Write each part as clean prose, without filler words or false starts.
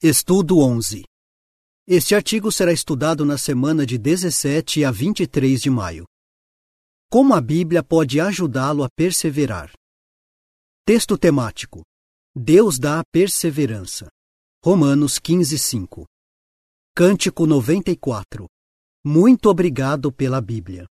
Estudo 11. Este artigo será estudado na semana de 17 a 23 de maio. Como a Bíblia pode ajudá-lo a perseverar? Texto temático: Deus dá a perseverança. Romanos 15:5. Cântico 94. Muito obrigado pela Bíblia.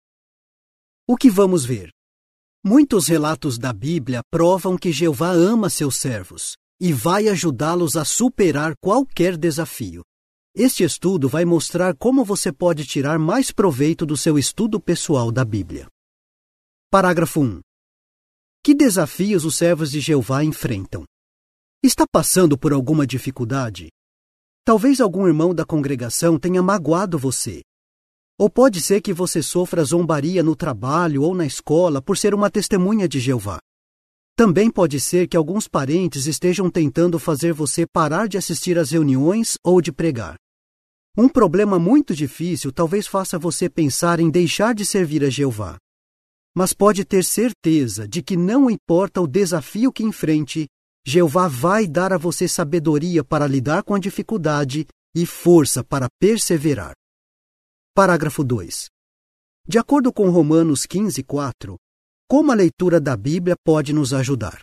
O que vamos ver? Muitos relatos da Bíblia provam que Jeová ama seus servos e vai ajudá-los a superar qualquer desafio. Este estudo vai mostrar como você pode tirar mais proveito do seu estudo pessoal da Bíblia. Parágrafo 1. Que desafios os servos de Jeová enfrentam? Está passando por alguma dificuldade? Talvez algum irmão da congregação tenha magoado você. Ou pode ser que você sofra zombaria no trabalho ou na escola por ser uma testemunha de Jeová. Também pode ser que alguns parentes estejam tentando fazer você parar de assistir às reuniões ou de pregar. Um problema muito difícil talvez faça você pensar em deixar de servir a Jeová. Mas pode ter certeza de que não importa o desafio que enfrente, Jeová vai dar a você sabedoria para lidar com a dificuldade e força para perseverar. Parágrafo 2. De acordo com Romanos 15:4, como a leitura da Bíblia pode nos ajudar?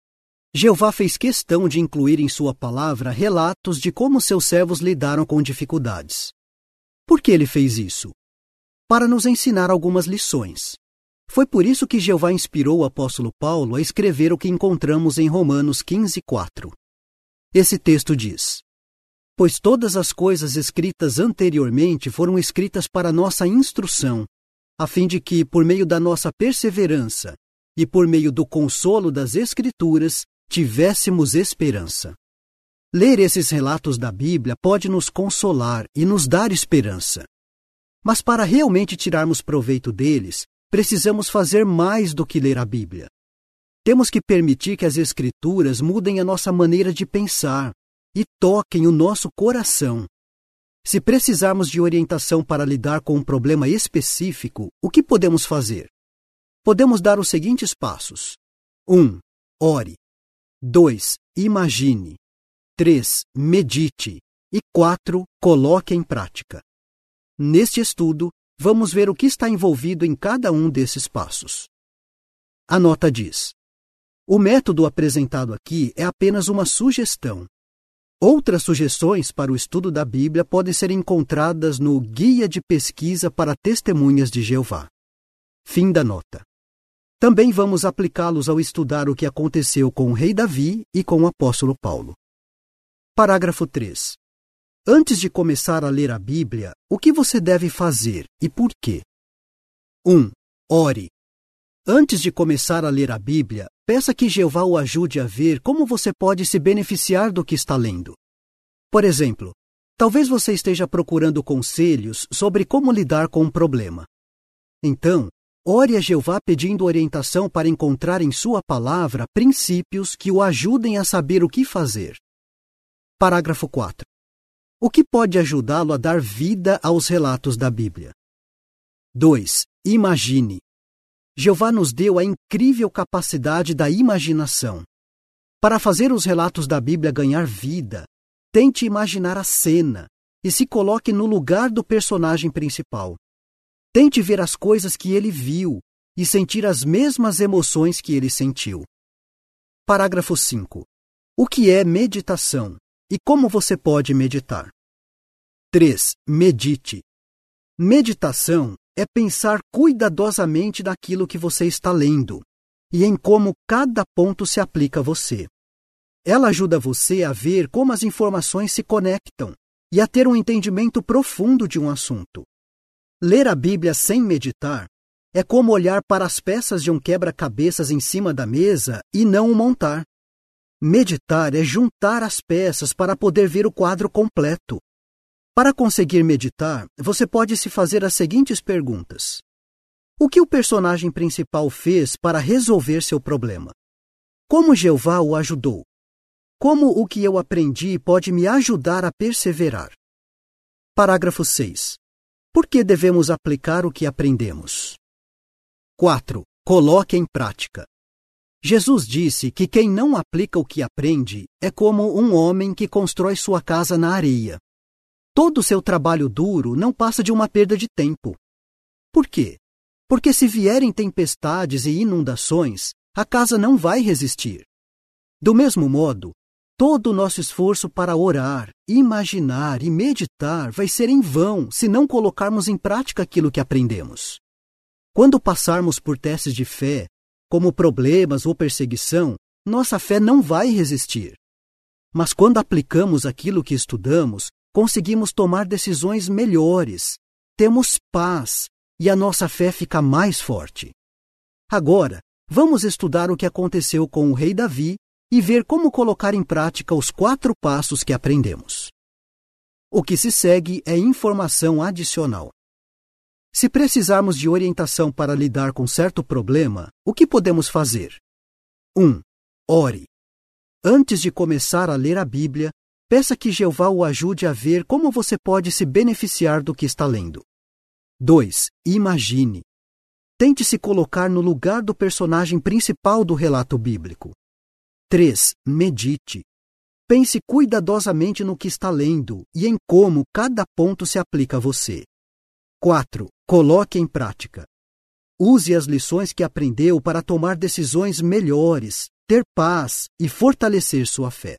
Jeová fez questão de incluir em sua palavra relatos de como seus servos lidaram com dificuldades. Por que ele fez isso? Para nos ensinar algumas lições. Foi por isso que Jeová inspirou o apóstolo Paulo a escrever o que encontramos em Romanos 15:4. Esse texto diz: Pois todas as coisas escritas anteriormente foram escritas para nossa instrução, a fim de que, por meio da nossa perseverança e por meio do consolo das Escrituras, tivéssemos esperança. Ler esses relatos da Bíblia pode nos consolar e nos dar esperança. Mas para realmente tirarmos proveito deles, precisamos fazer mais do que ler a Bíblia. Temos que permitir que as Escrituras mudem a nossa maneira de pensar e toquem o nosso coração. Se precisarmos de orientação para lidar com um problema específico, o que podemos fazer? Podemos dar os seguintes passos. 1. Ore. 2. Imagine. 3. Medite. E 4. Coloque em prática. Neste estudo, vamos ver o que está envolvido em cada um desses passos. A nota diz: o método apresentado aqui é apenas uma sugestão. Outras sugestões para o estudo da Bíblia podem ser encontradas no Guia de Pesquisa para Testemunhas de Jeová. Fim da nota. Também vamos aplicá-los ao estudar o que aconteceu com o rei Davi e com o apóstolo Paulo. Parágrafo 3. Antes de começar a ler a Bíblia, o que você deve fazer e por quê? 1. Ore. Antes de começar a ler a Bíblia, peça que Jeová o ajude a ver como você pode se beneficiar do que está lendo. Por exemplo, talvez você esteja procurando conselhos sobre como lidar com um problema. Então, ore a Jeová pedindo orientação para encontrar em sua palavra princípios que o ajudem a saber o que fazer. Parágrafo 4. O que pode ajudá-lo a dar vida aos relatos da Bíblia? 2. Imagine. Jeová nos deu a incrível capacidade da imaginação. Para fazer os relatos da Bíblia ganhar vida, tente imaginar a cena e se coloque no lugar do personagem principal. Tente ver as coisas que ele viu e sentir as mesmas emoções que ele sentiu. Parágrafo 5. O que é meditação e como você pode meditar? 3. Medite. Meditação é pensar cuidadosamente naquilo que você está lendo e em como cada ponto se aplica a você. Ela ajuda você a ver como as informações se conectam e a ter um entendimento profundo de um assunto. Ler a Bíblia sem meditar é como olhar para as peças de um quebra-cabeças em cima da mesa e não o montar. Meditar é juntar as peças para poder ver o quadro completo. Para conseguir meditar, você pode se fazer as seguintes perguntas. O que o personagem principal fez para resolver seu problema? Como Jeová o ajudou? Como o que eu aprendi pode me ajudar a perseverar? Parágrafo 6. Por que devemos aplicar o que aprendemos? 4. Coloque em prática. Jesus disse que quem não aplica o que aprende é como um homem que constrói sua casa na areia. Todo o seu trabalho duro não passa de uma perda de tempo. Por quê? Porque se vierem tempestades e inundações, a casa não vai resistir. Do mesmo modo, todo o nosso esforço para orar, imaginar e meditar vai ser em vão se não colocarmos em prática aquilo que aprendemos. Quando passarmos por testes de fé, como problemas ou perseguição, nossa fé não vai resistir. Mas quando aplicamos aquilo que estudamos, conseguimos tomar decisões melhores, temos paz e a nossa fé fica mais forte. Agora, vamos estudar o que aconteceu com o rei Davi e ver como colocar em prática os 4 passos que aprendemos. O que se segue é informação adicional. Se precisarmos de orientação para lidar com certo problema, o que podemos fazer? 1. Ore. Antes de começar a ler a Bíblia, peça que Jeová o ajude a ver como você pode se beneficiar do que está lendo. 2. Imagine. Tente se colocar no lugar do personagem principal do relato bíblico. 3. Medite. Pense cuidadosamente no que está lendo e em como cada ponto se aplica a você. 4. Coloque em prática. Use as lições que aprendeu para tomar decisões melhores, ter paz e fortalecer sua fé.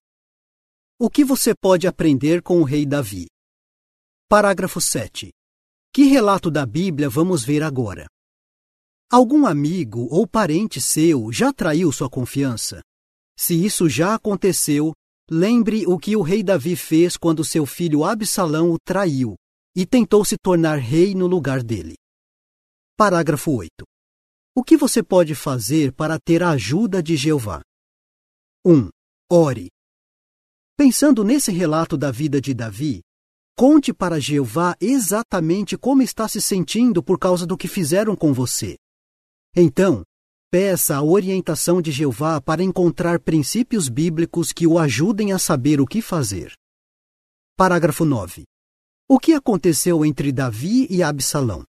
O que você pode aprender com o rei Davi? Parágrafo 7. Que relato da Bíblia vamos ver agora? Algum amigo ou parente seu já traiu sua confiança? Se isso já aconteceu, lembre o que o rei Davi fez quando seu filho Absalão o traiu e tentou se tornar rei no lugar dele. Parágrafo 8. O que você pode fazer para ter a ajuda de Jeová? 1. Ore. Pensando nesse relato da vida de Davi, conte para Jeová exatamente como está se sentindo por causa do que fizeram com você. Então, peça a orientação de Jeová para encontrar princípios bíblicos que o ajudem a saber o que fazer. Parágrafo 9. O que aconteceu entre Davi e Absalão?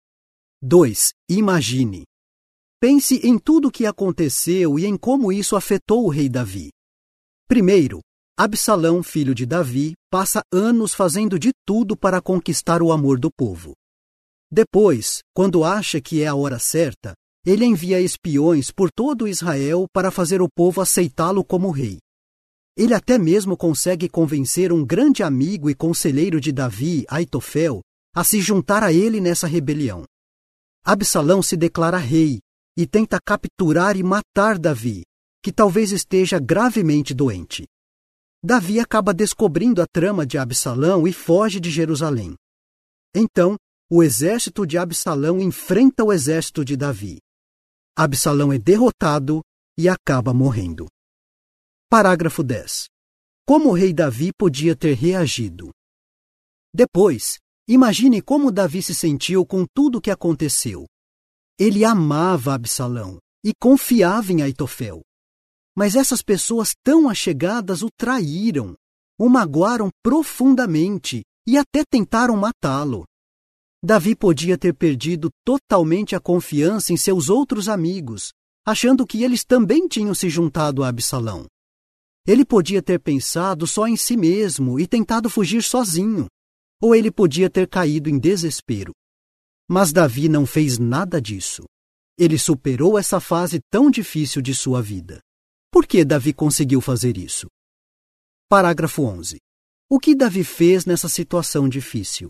2. Imagine. Pense em tudo o que aconteceu e em como isso afetou o rei Davi. Primeiro, Absalão, filho de Davi, passa anos fazendo de tudo para conquistar o amor do povo. Depois, quando acha que é a hora certa, ele envia espiões por todo Israel para fazer o povo aceitá-lo como rei. Ele até mesmo consegue convencer um grande amigo e conselheiro de Davi, Aitofel, a se juntar a ele nessa rebelião. Absalão se declara rei e tenta capturar e matar Davi, que talvez esteja gravemente doente. Davi acaba descobrindo a trama de Absalão e foge de Jerusalém. Então, o exército de Absalão enfrenta o exército de Davi. Absalão é derrotado e acaba morrendo. Parágrafo 10. Como o rei Davi podia ter reagido? Depois, imagine como Davi se sentiu com tudo o que aconteceu. Ele amava Absalão e confiava em Aitofel. Mas essas pessoas tão allegadas o traíram, o magoaram profundamente e até tentaram matá-lo. Davi podia ter perdido totalmente a confiança em seus outros amigos, achando que eles também tinham se juntado a Absalão. Ele podia ter pensado só em si mesmo e tentado fugir sozinho, ou ele podia ter caído em desespero. Mas Davi não fez nada disso. Ele superou essa fase tão difícil de sua vida. Por que Davi conseguiu fazer isso? Parágrafo 11. O que Davi fez nessa situação difícil?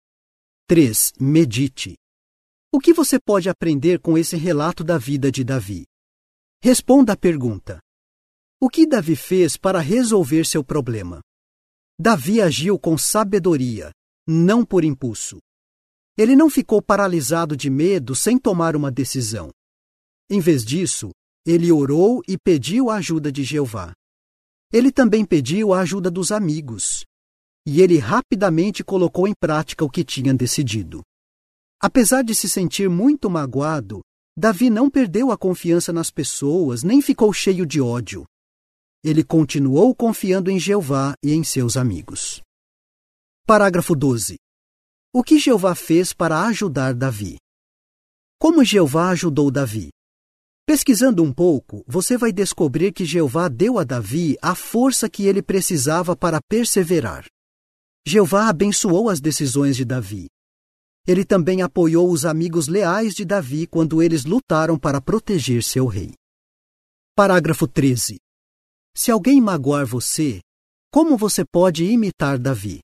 3. Medite. O que você pode aprender com esse relato da vida de Davi? Responda à pergunta: o que Davi fez para resolver seu problema? Davi agiu com sabedoria, não por impulso. Ele não ficou paralisado de medo sem tomar uma decisão. Em vez disso, ele orou e pediu a ajuda de Jeová. Ele também pediu a ajuda dos amigos. E ele rapidamente colocou em prática o que tinha decidido. Apesar de se sentir muito magoado, Davi não perdeu a confiança nas pessoas, nem ficou cheio de ódio. Ele continuou confiando em Jeová e em seus amigos. Parágrafo 12. O que Jeová fez para ajudar Davi? Como Jeová ajudou Davi? Pesquisando um pouco, você vai descobrir que Jeová deu a Davi a força que ele precisava para perseverar. Jeová abençoou as decisões de Davi. Ele também apoiou os amigos leais de Davi quando eles lutaram para proteger seu rei. Parágrafo 13. Se alguém magoar você, como você pode imitar Davi?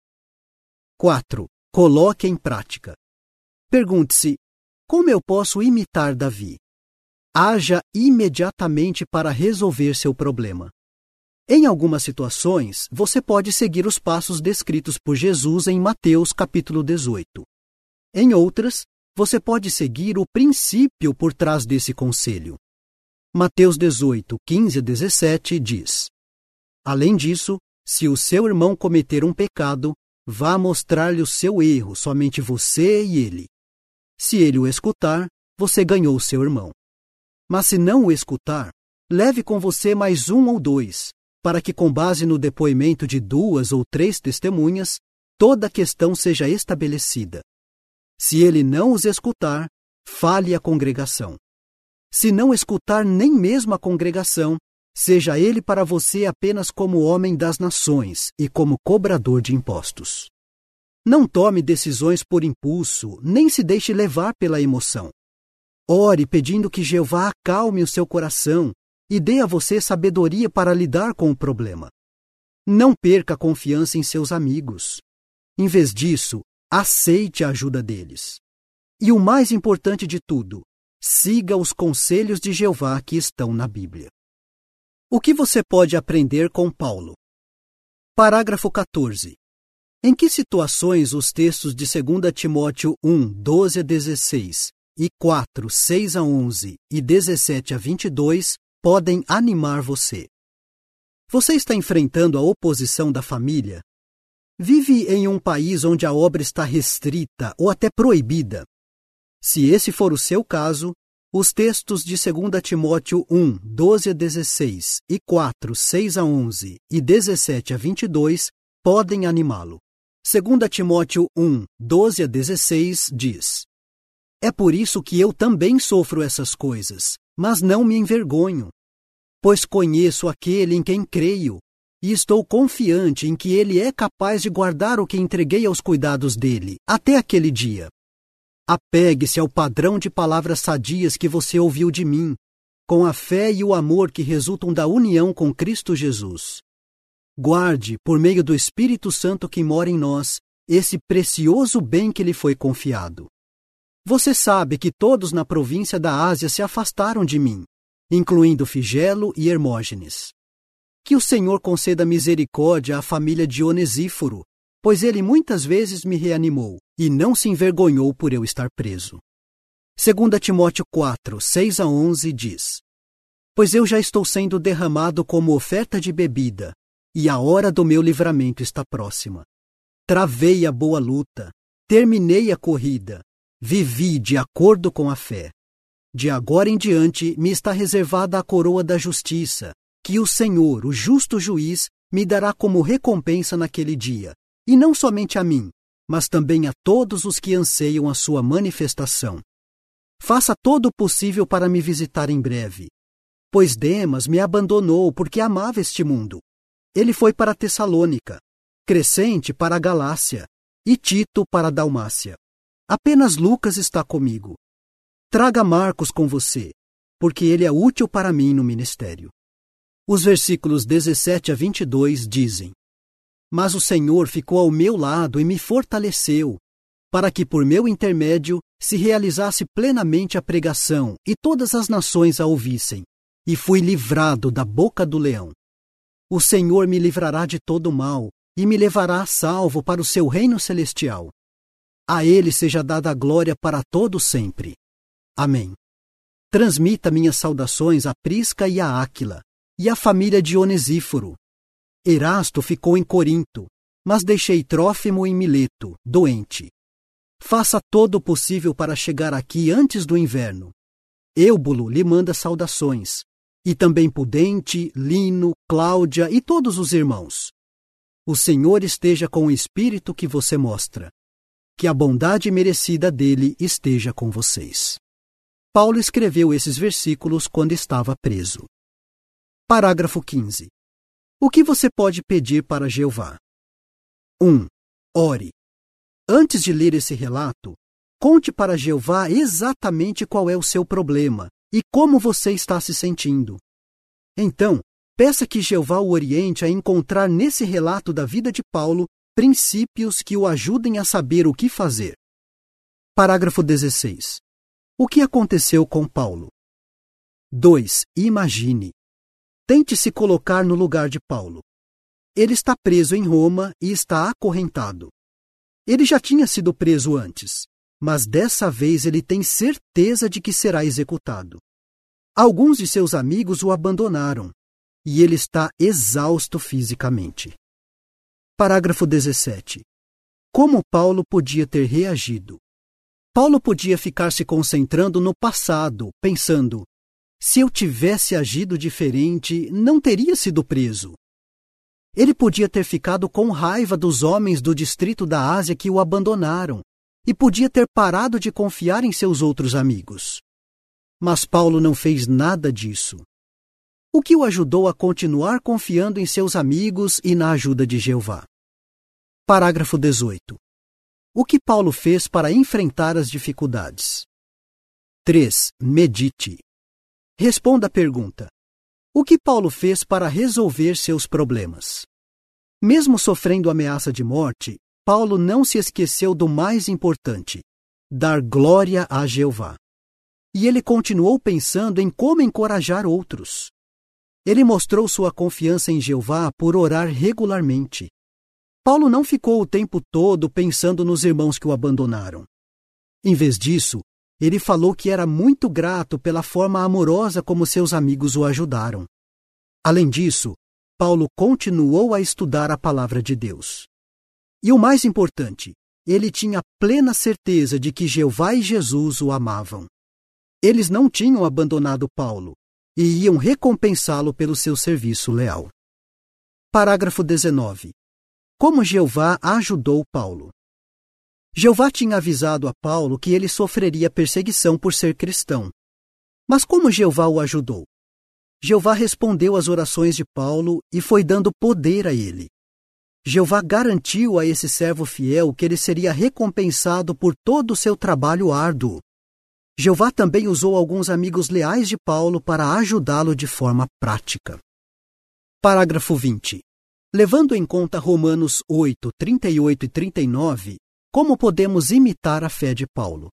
4. Coloque em prática. Pergunte-se: como eu posso imitar Davi? Haja imediatamente para resolver seu problema. Em algumas situações, você pode seguir os passos descritos por Jesus em Mateus capítulo 18. Em outras, você pode seguir o princípio por trás desse conselho. Mateus 18, 15 a 17 diz: além disso, se o seu irmão cometer um pecado, vá mostrar-lhe o seu erro, somente você e ele. Se ele o escutar, você ganhou seu irmão. Mas se não o escutar, leve com você mais um ou dois, para que com base no depoimento de 2 ou 3 testemunhas, toda a questão seja estabelecida. Se ele não os escutar, fale à congregação. Se não escutar nem mesmo a congregação, seja ele para você apenas como homem das nações e como cobrador de impostos. Não tome decisões por impulso, nem se deixe levar pela emoção. Ore pedindo que Jeová acalme o seu coração e dê a você sabedoria para lidar com o problema. Não perca a confiança em seus amigos. Em vez disso, aceite a ajuda deles. E o mais importante de tudo, siga os conselhos de Jeová que estão na Bíblia. O que você pode aprender com Paulo? Parágrafo 14. Em que situações os textos de 2 Timóteo 1, 12 a 16 e 4, 6 a 11 e 17 a 22 podem animar você? Você está enfrentando a oposição da família? Vive em um país onde a obra está restrita ou até proibida? Se esse for o seu caso, os textos de 2 Timóteo 1, 12 a 16 e 4, 6 a 11 e 17 a 22 podem animá-lo. 2 Timóteo 1, 12 a 16 diz: é por isso que eu também sofro essas coisas, mas não me envergonho, pois conheço aquele em quem creio, e estou confiante em que ele é capaz de guardar o que entreguei aos cuidados dele, até aquele dia. Apegue-se ao padrão de palavras sadias que você ouviu de mim, com a fé e o amor que resultam da união com Cristo Jesus. Guarde, por meio do Espírito Santo que mora em nós, esse precioso bem que lhe foi confiado. Você sabe que todos na província da Ásia se afastaram de mim, incluindo Figelo e Hermógenes. Que o Senhor conceda misericórdia à família de Onesíforo, pois ele muitas vezes me reanimou e não se envergonhou por eu estar preso. 2 Timóteo 4, 6 a 11 diz: pois eu já estou sendo derramado como oferta de bebida, e a hora do meu livramento está próxima. Travei a boa luta, terminei a corrida, vivi de acordo com a fé. De agora em diante me está reservada a coroa da justiça, que o Senhor, o justo juiz, me dará como recompensa naquele dia, e não somente a mim, mas também a todos os que anseiam a sua manifestação. Faça todo o possível para me visitar em breve, pois Demas me abandonou porque amava este mundo. Ele foi para Tessalônica, Crescente para a Galácia e Tito para a Dalmácia. Apenas Lucas está comigo. Traga Marcos com você, porque ele é útil para mim no ministério. Os versículos 17 a 22 dizem: mas o Senhor ficou ao meu lado e me fortaleceu, para que por meu intermédio se realizasse plenamente a pregação e todas as nações a ouvissem, e fui livrado da boca do leão. O Senhor me livrará de todo o mal e me levará a salvo para o seu reino celestial. A ele seja dada a glória para todo sempre. Amém. Transmita minhas saudações a Prisca e a Áquila, e à família de Onesíforo. Erasto ficou em Corinto, mas deixei Trófimo em Mileto, doente. Faça todo o possível para chegar aqui antes do inverno. Eubulo lhe manda saudações, e também Pudente, Lino, Cláudia e todos os irmãos. O Senhor esteja com o espírito que você mostra. Que a bondade merecida dele esteja com vocês. Paulo escreveu esses versículos quando estava preso. Parágrafo 15. O que você pode pedir para Jeová? 1. Ore. Antes de ler esse relato, conte para Jeová exatamente qual é o seu problema e como você está se sentindo. Então, peça que Jeová o oriente a encontrar nesse relato da vida de Paulo princípios que o ajudem a saber o que fazer. Parágrafo 16. O que aconteceu com Paulo? 2. Imagine. Tente se colocar no lugar de Paulo. Ele está preso em Roma e está acorrentado. Ele já tinha sido preso antes, mas dessa vez ele tem certeza de que será executado. Alguns de seus amigos o abandonaram e ele está exausto fisicamente. Parágrafo 17. Como Paulo podia ter reagido? Paulo podia ficar se concentrando no passado, pensando: se eu tivesse agido diferente, não teria sido preso. Ele podia ter ficado com raiva dos homens do distrito da Ásia que o abandonaram e podia ter parado de confiar em seus outros amigos. Mas Paulo não fez nada disso. O que o ajudou a continuar confiando em seus amigos e na ajuda de Jeová? Parágrafo 18. O que Paulo fez para enfrentar as dificuldades? 3. Medite. Responda a pergunta: o que Paulo fez para resolver seus problemas? Mesmo sofrendo ameaça de morte, Paulo não se esqueceu do mais importante: dar glória a Jeová. E ele continuou pensando em como encorajar outros. Ele mostrou sua confiança em Jeová por orar regularmente. Paulo não ficou o tempo todo pensando nos irmãos que o abandonaram. Em vez disso, ele falou que era muito grato pela forma amorosa como seus amigos o ajudaram. Além disso, Paulo continuou a estudar a palavra de Deus. E o mais importante, ele tinha plena certeza de que Jeová e Jesus o amavam. Eles não tinham abandonado Paulo e iam recompensá-lo pelo seu serviço leal. Parágrafo 19. Como Jeová ajudou Paulo? Jeová tinha avisado a Paulo que ele sofreria perseguição por ser cristão. Mas como Jeová o ajudou? Jeová respondeu às orações de Paulo e foi dando poder a ele. Jeová garantiu a esse servo fiel que ele seria recompensado por todo o seu trabalho árduo. Jeová também usou alguns amigos leais de Paulo para ajudá-lo de forma prática. Parágrafo 20. Levando em conta Romanos 8, 38 e 39, como podemos imitar a fé de Paulo?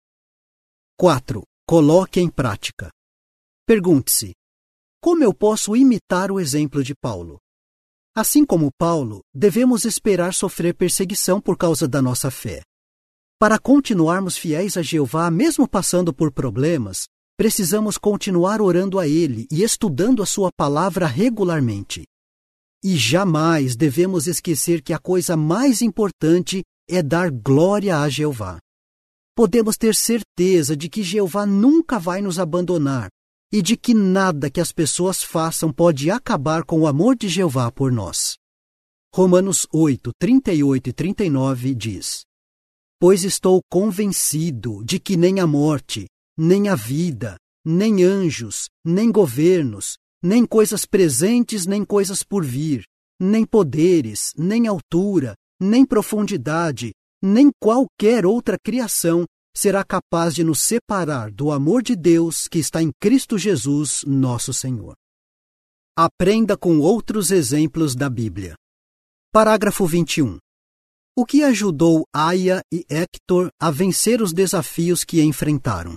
4. Coloque em prática. Pergunte-se: como eu posso imitar o exemplo de Paulo? Assim como Paulo, devemos esperar sofrer perseguição por causa da nossa fé. Para continuarmos fiéis a Jeová, mesmo passando por problemas, precisamos continuar orando a Ele e estudando a sua palavra regularmente. E jamais devemos esquecer que a coisa mais importante é dar glória a Jeová. Podemos ter certeza de que Jeová nunca vai nos abandonar e de que nada que as pessoas façam pode acabar com o amor de Jeová por nós. Romanos 8, 38 e 39 diz: pois estou convencido de que nem a morte, nem a vida, nem anjos, nem governos, nem coisas presentes, nem coisas por vir, nem poderes, nem altura, nem profundidade, nem qualquer outra criação será capaz de nos separar do amor de Deus que está em Cristo Jesus, nosso Senhor. Aprenda com outros exemplos da Bíblia. Parágrafo 21. O que ajudou Aia e Héctor a vencer os desafios que enfrentaram?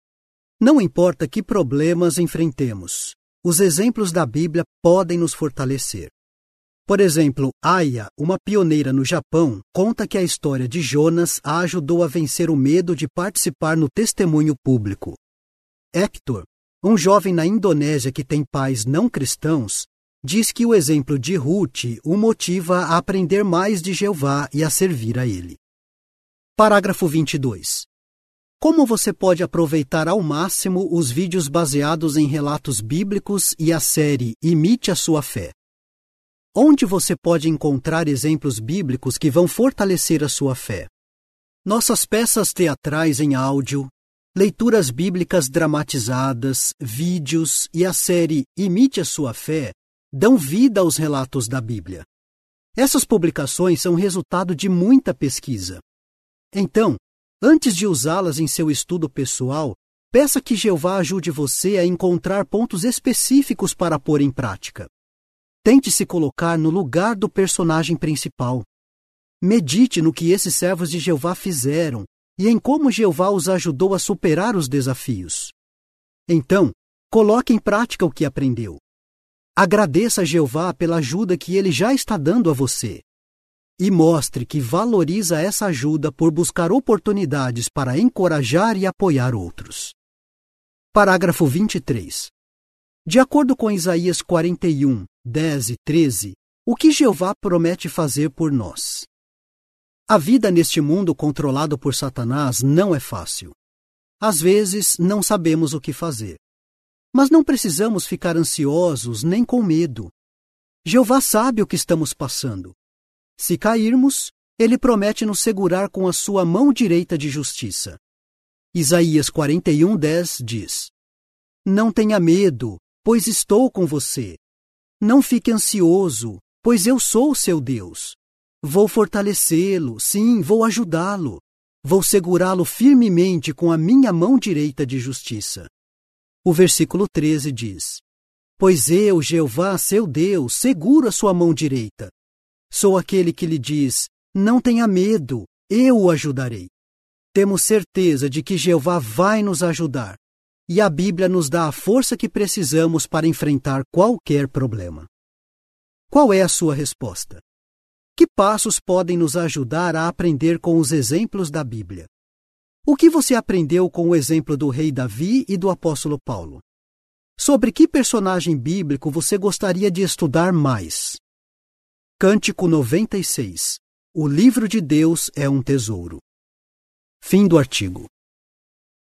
Não importa que problemas enfrentemos, os exemplos da Bíblia podem nos fortalecer. Por exemplo, Aia, uma pioneira no Japão, conta que a história de Jonas a ajudou a vencer o medo de participar no testemunho público. Héctor, um jovem na Indonésia que tem pais não cristãos, diz que o exemplo de Ruth o motiva a aprender mais de Jeová e a servir a ele. Parágrafo 22. Como você pode aproveitar ao máximo os vídeos baseados em relatos bíblicos e a série Imite a Sua Fé? Onde você pode encontrar exemplos bíblicos que vão fortalecer a sua fé? Nossas peças teatrais em áudio, Leituras bíblicas dramatizadas, vídeos e a série Imite a Sua Fé dão vida aos relatos da Bíblia. Essas publicações são resultado de muita pesquisa. Então, antes de usá-las em seu estudo pessoal, peça que Jeová ajude você a encontrar pontos específicos para pôr em prática. Tente se colocar no lugar do personagem principal. Medite no que esses servos de Jeová fizeram e em como Jeová os ajudou a superar os desafios. Então, coloque em prática o que aprendeu. Agradeça a Jeová pela ajuda que ele já está dando a você. E mostre que valoriza essa ajuda por buscar oportunidades para encorajar e apoiar outros. Parágrafo 23. De acordo com Isaías 41, 10 e 13, o que Jeová promete fazer por nós? A vida neste mundo controlado por Satanás não é fácil. Às vezes, não sabemos o que fazer. Mas não precisamos ficar ansiosos nem com medo. Jeová sabe o que estamos passando. Se cairmos, ele promete nos segurar com a sua mão direita de justiça. Isaías 41, 10 diz: Não tenha medo, pois estou com você. Não fique ansioso, pois eu sou o seu Deus. Vou fortalecê-lo, sim, vou ajudá-lo. Vou segurá-lo firmemente com a minha mão direita de justiça. O versículo 13 diz: Pois eu, Jeová, seu Deus, seguro a sua mão direita. Sou aquele que lhe diz: Não tenha medo, eu o ajudarei. Temos certeza de que Jeová vai nos ajudar, e a Bíblia nos dá a força que precisamos para enfrentar qualquer problema. Qual é a sua resposta? Que passos podem nos ajudar a aprender com os exemplos da Bíblia? O que você aprendeu com o exemplo do rei Davi e do apóstolo Paulo? Sobre que personagem bíblico você gostaria de estudar mais? Cântico 96. O livro de Deus é um tesouro. Fim do artigo.